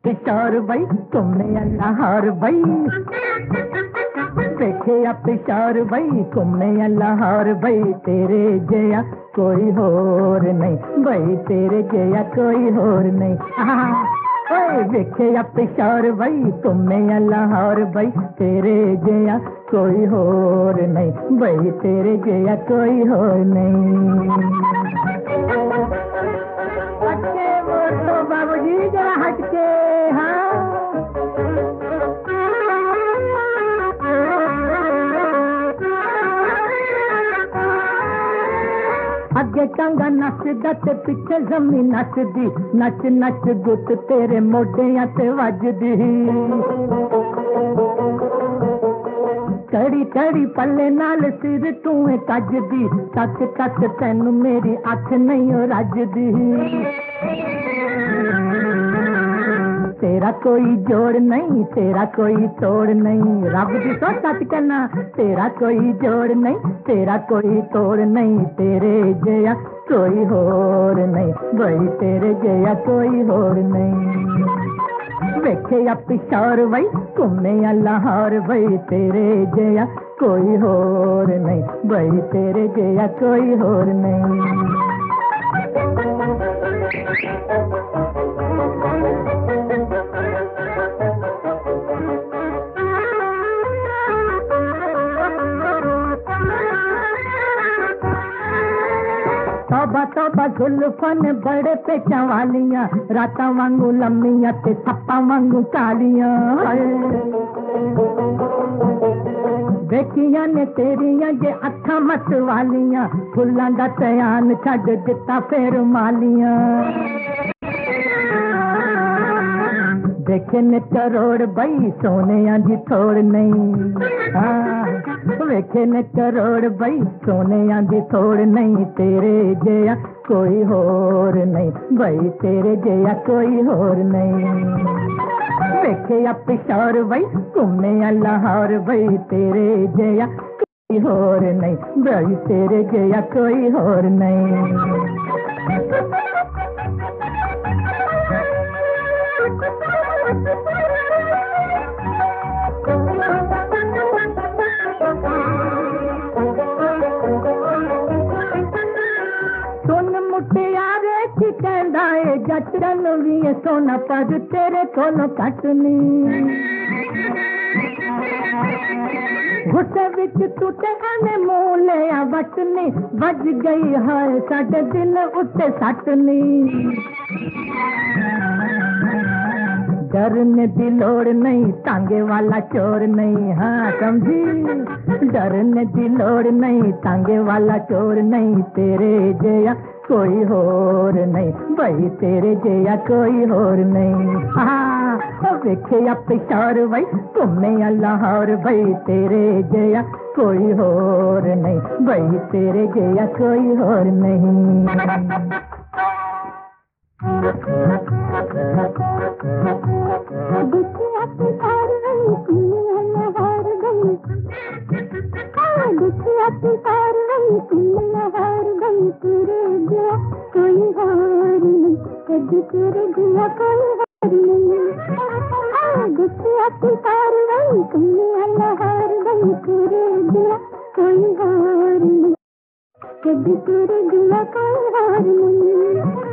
पिशार भाई तुमने अल्लाह हार भाई देखे पिशार भाई तुमने अल्लाह हार भाई तेरे जया कोई होर नहीं भाई तेरे जया कोई होर नहीं ओए देखे पिशार भाई तुमने अल्लाह हार भाई तेरे जया कोई होर नहीं भाई तेरे जया कोई होर नहीं। हटके बोलो बाबूजी जरा हटके। हाँ अगे टांगा नसदा ते पिछे जमीन नसदी नच नच गुट तेरे मोढियां ते वजदी कड़ी कड़ी पल्ले नाल सिर तू कजदी तक तक तेनू मेरी अख नहीं रजदी तेरा कोई जोड़ नहीं तेरा कोई तोड़ नहीं रब दी सो सच कहना तेरा कोई जोड़ नहीं तेरा कोई तोड़ नहीं तेरे जया कोई होर नहीं भाई तेरे जया कोई होर नहीं। वेखे पिशार भाई तुमने अल्लाह हार भाई तेरे जया कोई होर नहीं भाई तेरे जया कोई होर नहीं। तौबा तौबा जुल्फन बड़े पेचा वालियां रातां वांगू लम्मियां ते थप्पा वांगू कालियां देखियां ने तेरियां जे अखां मत वालियां फुल्लां दा तयान छड्ड दित्ता फेर मालियां देखे ने करोड़ बई सोनिया दी थोड़ नहीं वेखे ने करोड़ बई सोनिया दी थोड़ नहीं तेरे जया कोई होर नहीं भाई तेरे जया कोई होर नहीं। वेखे पिशार बई तुमने अल्लाह हार बई तेरे जया कोई होर नहीं भाई तेरे जया कोई होर नहीं। सुन मुटियारे की कहंदा ए जचन भी सोना पर तेरे कोलों कटनी गुस्से विच तू ते आने मुंह लिया वटनी वज गई है साडे दिल उत्ते सटनी डरने की लोड़ नहीं टांगे वाला चोर नहीं हाँ समझी डरने की लोड़ नहीं टांगे वाला चोर नहीं तेरे जया कोई होर नहीं भाई तेरे जया कोई होर नहीं। हाँ वेखे पिशार भाई तुमने अल्लाह हार भाई तेरे जया कोई होर नहीं भाई तेरे जया कोई होर नहीं। कोई होर नहीं कभी तेरे दिया कोई होर नहीं गुस्से कार्रवाई तुमने अल्लाह हार गई तेरे दिया कोई होर नहीं कभी तेरे दिया कोई होर नहीं।